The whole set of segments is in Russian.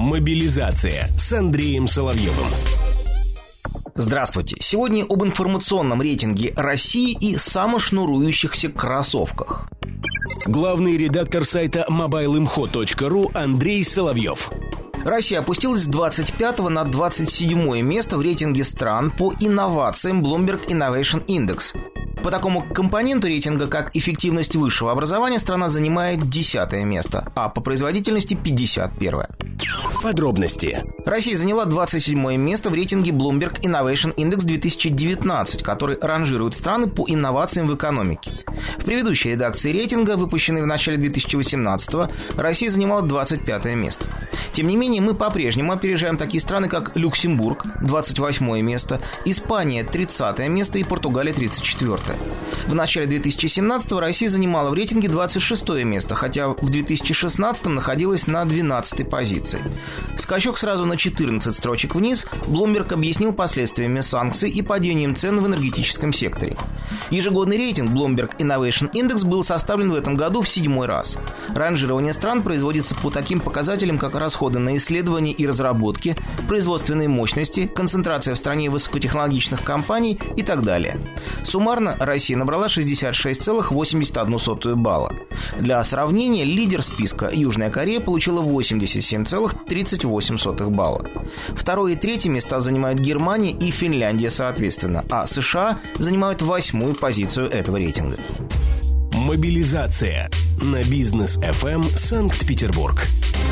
Мобилизация с Андреем Соловьевым. Здравствуйте. Сегодня об информационном рейтинге России и самошнурующихся кроссовках. Главный редактор сайта mobilemho.ru Андрей Соловьев. Россия опустилась с 25 на 27 место в рейтинге стран по инновациям Bloomberg Innovation Index. По такому компоненту рейтинга, как эффективность высшего образования, страна занимает 10 место, а по производительности 51. Подробности. Россия заняла 27 место в рейтинге Bloomberg Innovation Index 2019, который ранжирует страны по инновациям в экономике. В предыдущей редакции рейтинга, выпущенной в начале 2018-го, Россия занимала 25 место. Тем не менее, мы по-прежнему опережаем такие страны, как Люксембург, 28 место, Испания, 30 место и Португалия, 34. В начале 2017-го Россия занимала в рейтинге 26 место, хотя в 2016-м находилась на 12 позиции. Скачок сразу на 14 строчек вниз Bloomberg объяснил последствиями санкций и падением цен в энергетическом секторе. Ежегодный рейтинг Bloomberg Innovation Index был составлен в этом году в 7-й раз. Ранжирование стран производится по таким показателям, как расходы на исследования и разработки, производственные мощности, концентрация в стране высокотехнологичных компаний и так далее. Суммарно Россия набрала 66,81 балла. Для сравнения, лидер списка Южная Корея получила 87,38 балла. Второе и третье места занимают Германия и Финляндия соответственно, а США занимают 8-ю позицию этого рейтинга. Мобилизация на Бизнес FM Санкт-Петербург.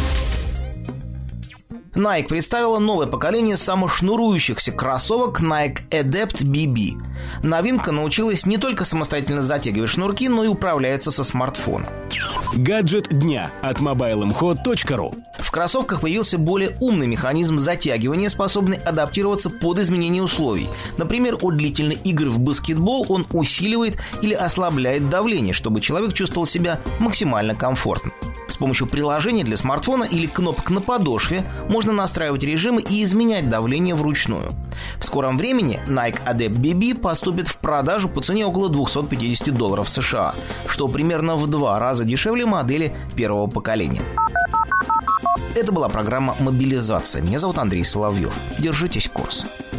Nike представила новое поколение самошнурующихся кроссовок Nike Adapt BB. Новинка научилась не только самостоятельно затягивать шнурки, но и управляется со смартфона. Гаджет дня от mobilemho.ru. В кроссовках появился более умный механизм затягивания, способный адаптироваться под изменение условий. Например, от длительной игры в баскетбол он усиливает или ослабляет давление, чтобы человек чувствовал себя максимально комфортно. С помощью приложения для смартфона или кнопок на подошве можно настраивать режимы и изменять давление вручную. В скором времени Nike Adapt BB поступит в продажу по цене около $250 США, что примерно в 2 раза дешевле модели первого поколения. Это была программа «Мобилизация». Меня зовут Андрей Соловьев. Держитесь курса.